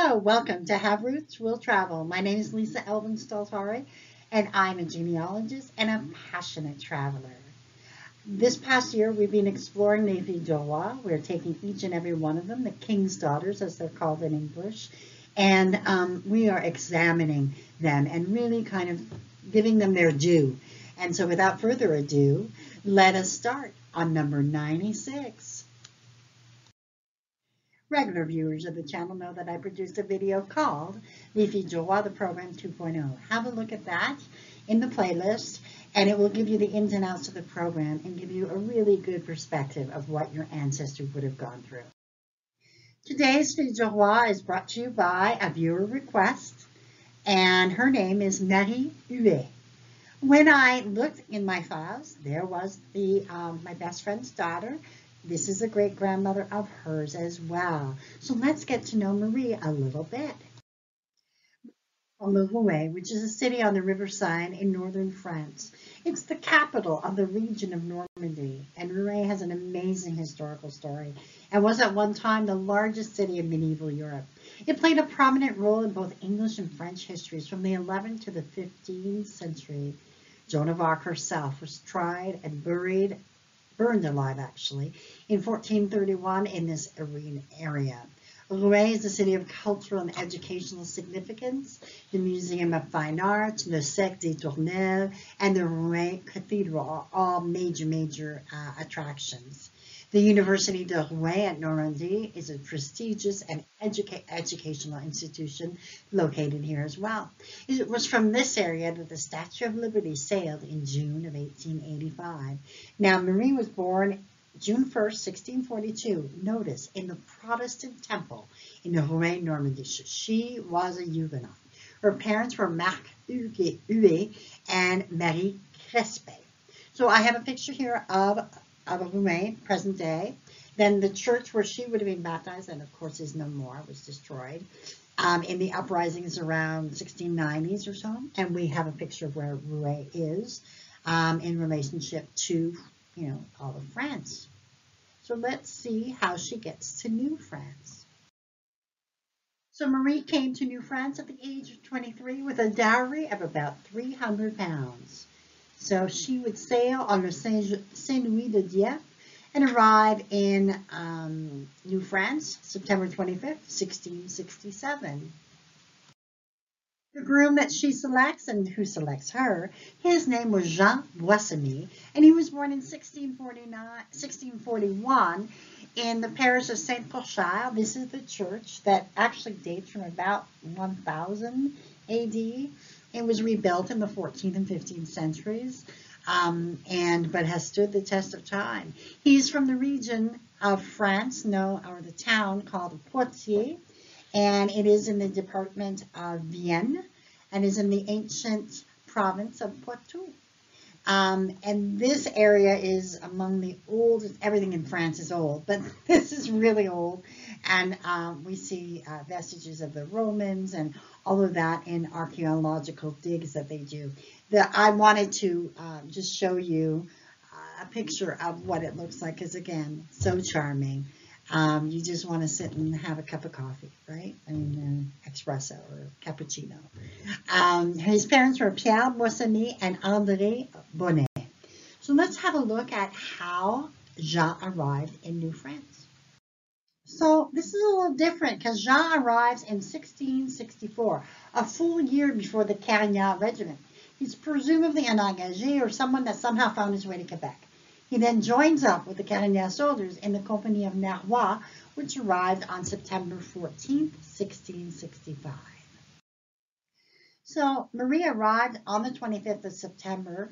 Hello, welcome to Have Roots Will Travel. My name is Lisa Elvin Staltari, and I'm a genealogist and a passionate traveler. This past year, we've been exploring the filles du roi. We're taking each and every one of them, the king's daughters, as they're called in English, and we are examining them and really kind of giving them their due. And so without further ado, let us start on number 96. Regular viewers of the channel know that I produced a video called Les Filles du Roi, the Program 2.0. Have a look at that in the playlist, and it will give you the ins and outs of the program and give you a really good perspective of what your ancestors would have gone through. Today's Filles du Roi is brought to you by a viewer request, and her name is Marie Huet. When I looked in my files, there was my best friend's daughter. This is a great-grandmother of hers as well. So let's get to know Marie a little bit. Rouen, which is a city on the River Seine in northern France. It's the capital of the region of Normandy, and Rouen has an amazing historical story and was at one time the largest city in medieval Europe. It played a prominent role in both English and French histories from the 11th to the 15th century. Joan of Arc herself was tried and burned alive actually, in 1431 in this area. Rouen is a city of cultural and educational significance. The Museum of Fine Arts, Le Sec des Tournelles, and the Rouen Cathedral are all major attractions. The University de Rouen at Normandy is a prestigious and educational institution located here as well. It was from this area that the Statue of Liberty sailed in June of 1885. Now, Marie was born June 1st, 1642, notice, in the Protestant temple in Rouen, Normandy. She was a Huguenot. Her parents were Marc Huet and Marie Crespet. So I have a picture here of Rouen, present day. Then the church where she would have been baptized, and of course is no more, was destroyed in the uprisings around 1690s or so. And we have a picture of where Rouen is in relationship to, all of France. So let's see how she gets to New France. So Marie came to New France at the age of 23 with a dowry of about 300 pounds. So she would sail on the Saint-Louis de Dieppe and arrive in New France, September 25th, 1667. The groom that she selects and who selects her, his name was Jean Boissonnier, and he was born in 1641 in the parish of Saint-Pourchaire. This is the church that actually dates from about 1000 AD. It was rebuilt in the 14th and 15th centuries, but has stood the test of time. He's from the region of France, or the town called Poitiers, and it is in the department of Vienne, and is in the ancient province of Poitou. And this area is among the oldest. Everything in France is old, but this is really old, and we see vestiges of the Romans and all of that in archaeological digs that they do. I wanted to just show you a picture of what it looks like, because again, so charming. You just want to sit and have a cup of coffee, right? I mean, espresso or cappuccino. His parents were Pierre Boissonnier and André Bonnet. So let's have a look at how Jean arrived in New France. So this is a little different because Jean arrives in 1664, a full year before the Carignan Regiment. He's presumably an engagé or someone that somehow found his way to Quebec. He then joins up with the Carignan soldiers in the Company of Narrois, which arrived on September 14th, 1665. So Marie arrived on the 25th of September,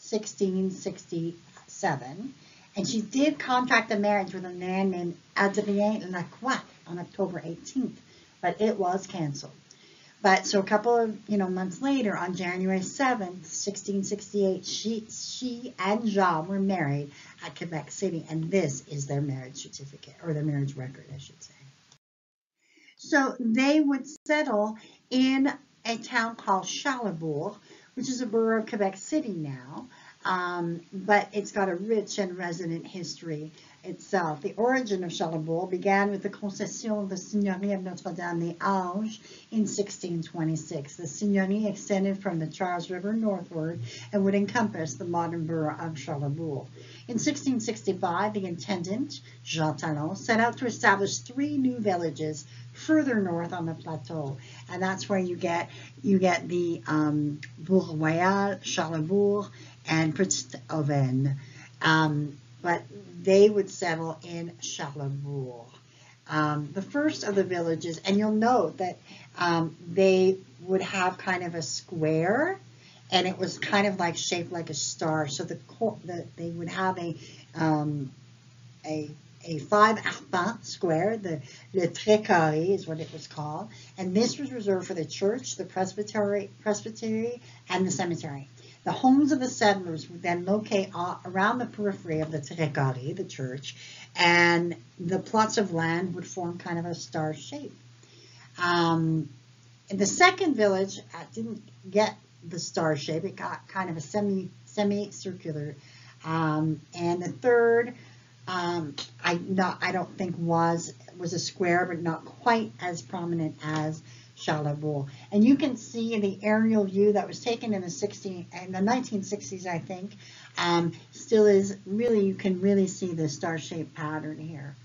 1667, and she did contract a marriage with a man named Adrien Lacroix on October 18th, but it was canceled. But so a couple of months later, on January 7th, 1668, she and Jean were married at Quebec City, and this is their marriage certificate, or their marriage record, I should say. So they would settle in a town called Charlesbourg, which is a borough of Quebec City now, but it's got a rich and resonant history itself. The origin of Charlesbourg began with the concession de Seigneurie of Notre-Dame-des-Anges in 1626. The seigneurie extended from the Charles River northward and would encompass the modern borough of Charlesbourg. In 1665, the intendant, Jean Talon, set out to establish 3 new villages further north on the plateau, and that's where you get the Bourg Royal, Charlesbourg, and Petite Auvergne. But they would settle in Charlesbourg. The first of the villages, and you'll note that they would have kind of a square, and it was kind of like shaped like a star. So they would have a 5-arpent square, the Le Très Carré is what it was called, and this was reserved for the church, the presbytery, and the cemetery. The homes of the settlers would then locate around the periphery of the Très Carré, the church, and the plots of land would form kind of a star shape. The second village didn't get the star shape; it got kind of a semicircular, and the third, I don't think was a square, but not quite as prominent as Charlesbourg. And you can see in the aerial view that was taken in the 1960s, I think, still is really, you can really see the star-shaped pattern here.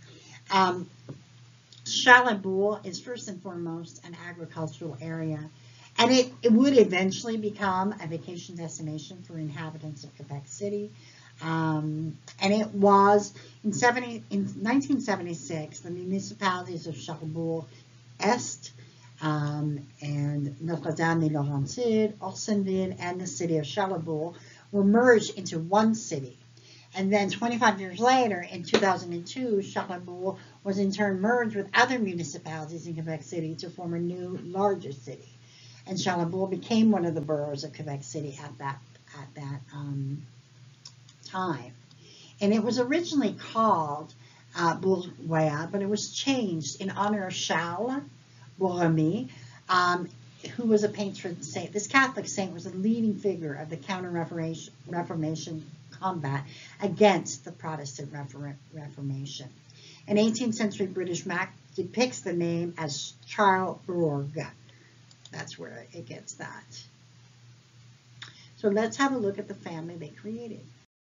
Charlesbourg is first and foremost an agricultural area, and it would eventually become a vacation destination for inhabitants of Quebec City. And it was in 1976, the municipalities of Charlesbourg Est, and Notre-Dame-des-Laurentides, Orssonville, and the city of Charlesbourg were merged into one city. And then 25 years later, in 2002, Charlesbourg was in turn merged with other municipalities in Quebec City to form a new, larger city. And Charlesbourg became one of the boroughs of Quebec City at that time. And it was originally called Bourg Royal, but it was changed in honor of Charles Borromée, who was a patron saint. This Catholic saint was a leading figure of the Counter-Reformation combat against the Protestant Reformation. An 18th century British map depicts the name as Charlesbourg. That's where it gets that. So let's have a look at the family they created.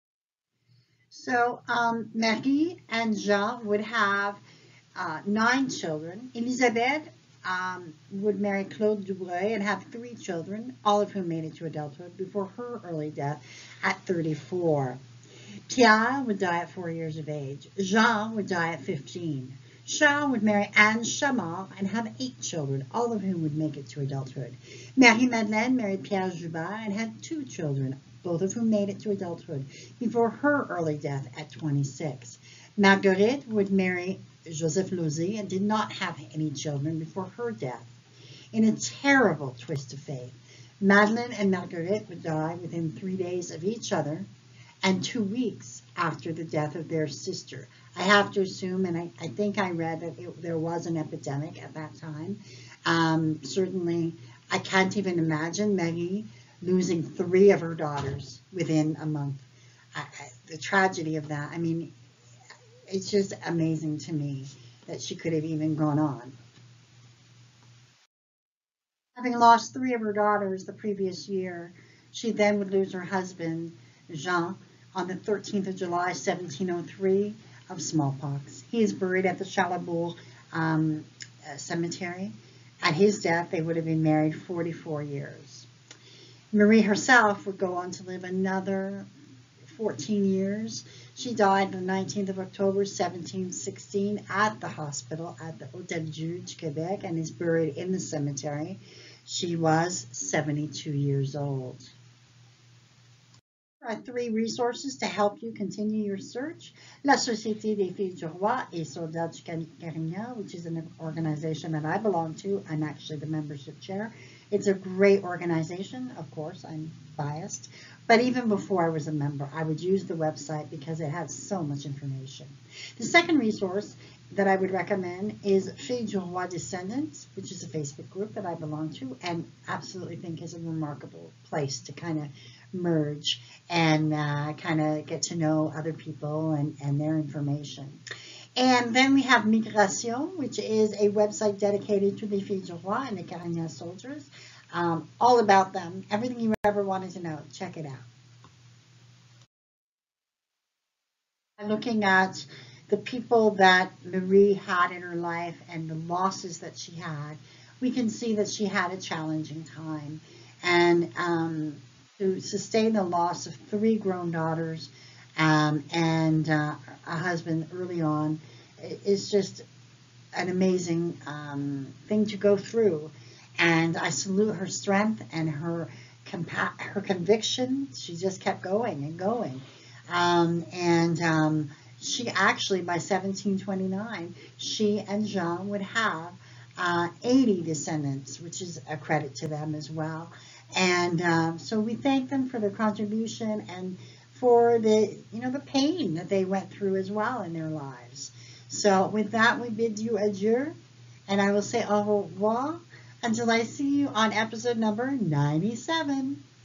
So Marie and Jean would have 9 children. Elisabeth would marry Claude Dubreuil and have 3 children, all of whom made it to adulthood before her early death at 34. Pierre would die at 4 years of age. Jean would die at 15. Charles would marry Anne Chamard and have 8 children, all of whom would make it to adulthood. Marie-Madeleine married Pierre Joubert and had 2 children, both of whom made it to adulthood before her early death at 26. Marguerite would marry Joseph Losey and did not have any children before her death. In a terrible twist of fate, Madeleine and Marguerite would die within 3 days of each other and 2 weeks after the death of their sister. I have to assume, and I think I read that there was an epidemic at that time. Certainly, I can't even imagine Marie losing 3 of her daughters within a month. The tragedy of that, I mean, it's just amazing to me that she could have even gone on. Having lost 3 of her daughters the previous year, she then would lose her husband, Jean, on the 13th of July, 1703, of smallpox. He is buried at the Charlesbourg cemetery. At his death, they would have been married 44 years. Marie herself would go on to live another 14 years. She died the 19th of October, 1716, at the hospital at the Hôtel Dieu de Québec and is buried in the cemetery. She was 72 years old. There are 3 resources to help you continue your search. La Société des Filles du Roi et Soldats du Carignan, which is an organization that I belong to. I'm actually the membership chair. It's a great organization. Of course, I'm biased. But even before I was a member, I would use the website because it has so much information. The second resource that I would recommend is Filles du Roi Descendants, which is a Facebook group that I belong to and absolutely think is a remarkable place to kind of merge and kind of get to know other people and their information. And then we have Migration, which is a website dedicated to the Filles du Roi and the Carignan soldiers. All about them, everything you ever wanted to know. Check it out. Looking at the people that Marie had in her life and the losses that she had, we can see that she had a challenging time. And to sustain the loss of 3 grown daughters and a husband early on is just an amazing thing to go through. And I salute her strength and her conviction. She just kept going and going. She actually, by 1729, she and Jean would have 80 descendants, which is a credit to them as well. And so we thank them for their contribution and for the pain that they went through as well in their lives. So with that, we bid you adieu, and I will say au revoir until I see you on episode number 97.